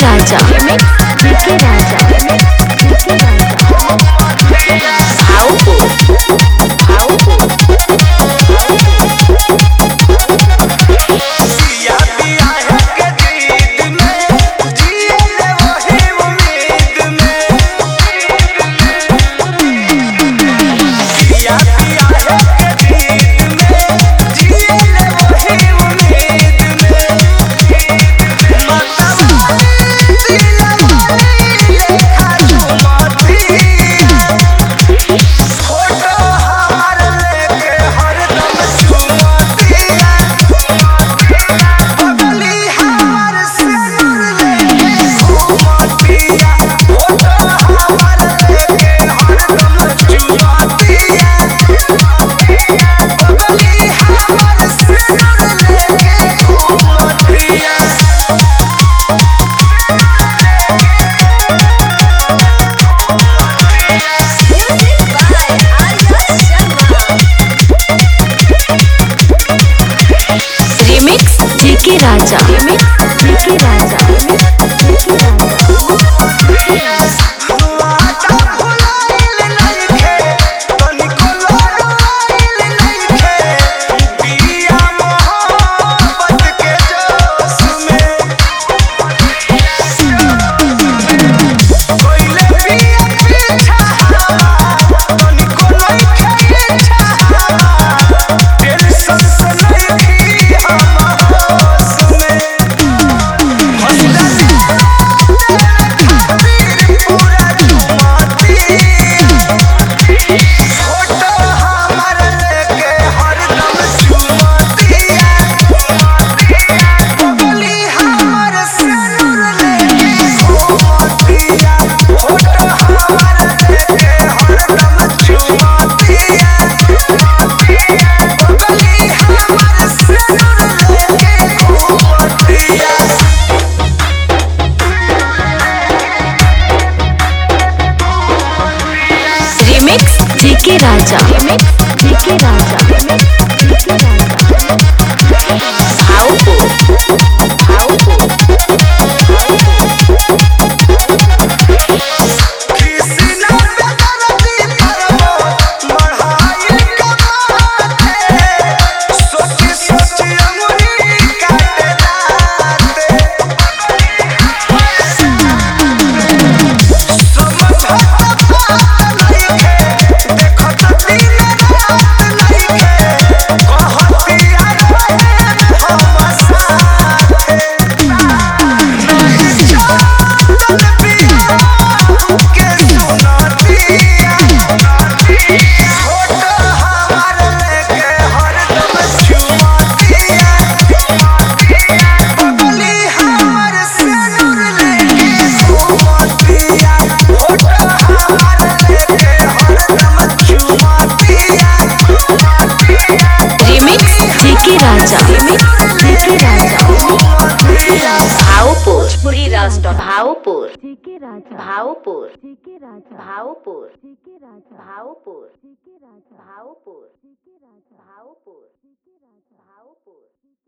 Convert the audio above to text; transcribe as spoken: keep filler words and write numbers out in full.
राजा जीके राजा जीके राजा भाऊपुर भाऊपुर जीके राजा जीके राजा जीके राजा जीके राजा जीके राजा भाऊपुर भाऊपुर जीके राजा जीके राजा भाऊपुर पूरी राष्ट्र भाऊपुर जीके राजा भाऊपुर जीके राजा भाऊपुर जीके राजा भाऊपुर जीके राजा भाऊपुर जीके राजा भाऊपुर जीके राजा भाऊपुर